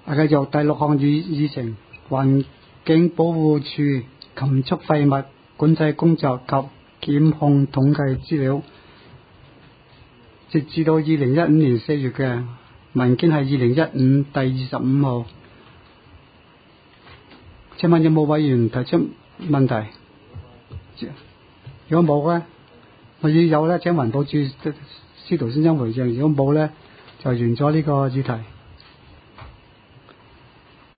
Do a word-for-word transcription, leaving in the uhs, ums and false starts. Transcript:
啊，繼續第六項議議程，環境保護署禽畜廢物管制工作及檢控統計資料，截至到二零一五年四月嘅文件係二零一五第二十五號。請問有冇委員提出問題？如果冇咧，我要有咧，請環保署司徒先生回應；如果冇咧，就完咗呢個議題。